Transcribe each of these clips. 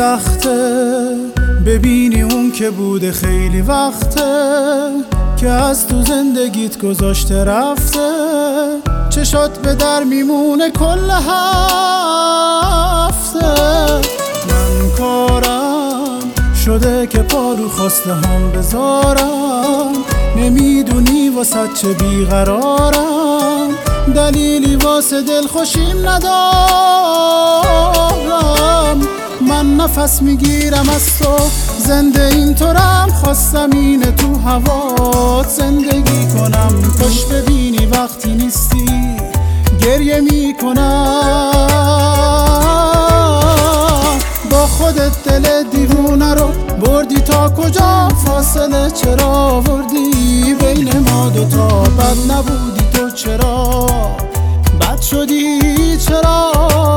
سخته ببینی اون که بوده خیلی وقته که از تو زندگیت گذاشته رفته، چشات به در میمونه کل هفته. من کارم شده که پارو خواسته هم بذارم، نمیدونی واسه چه بیقرارم، دلیلی واسه دلخوشیم ندارم. من نفس میگیرم از تو، زنده اینطورم، خواستم اینه تو هوات زندگی کنم. کاش ببینی وقتی نیستی گریه میکنم. با خودت دل دیوونه رو بردی تا کجا، فاصله چرا آوردی بین ما دوتا؟ بد نبودی تو چرا بد شدی چرا؟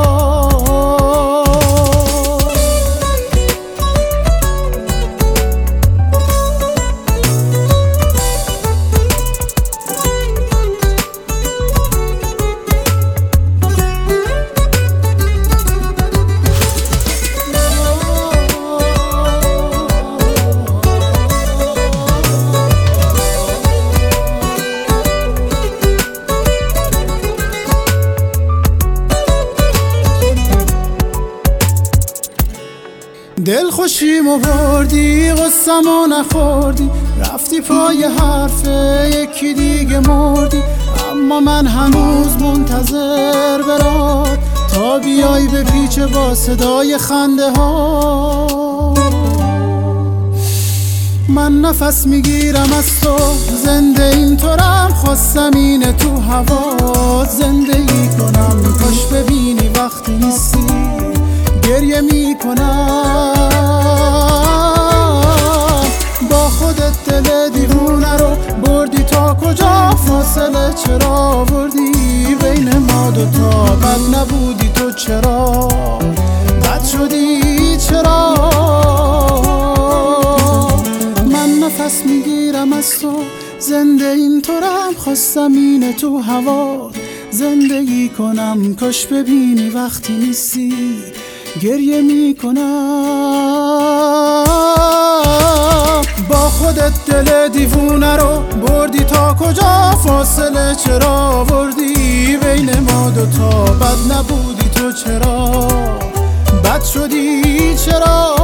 دل خوشیمو بردی غصمو نخوردی، رفتی پای حرف یکی دیگه مردی. اما من هنوز منتظر برات تا بیای به پیچ با صدای خنده ها. من نفس میگیرم از تو، زنده اینطورم، خواستم اینه تو هوات زندگی کنم. کاش ببینی وقتی نیستی گریه میکنم. با خودت دل دیوونه رو بردی تا کجا، فاصله چرا آوردی بین ما دوتا؟ بد نبودی تو چرا بد شدی چرا؟ من نفس میگیرم از تو، زنده اینطورم، خواستم اینه تو هوا زندگی کنم. کاش ببینی وقتی نیستی گریه میکنم. با خودت دل دیوونه رو بردی تا کجا، فاصله چرا آوردی بین ما دوتا؟ بد نبودی تو چرا بد شدی چرا؟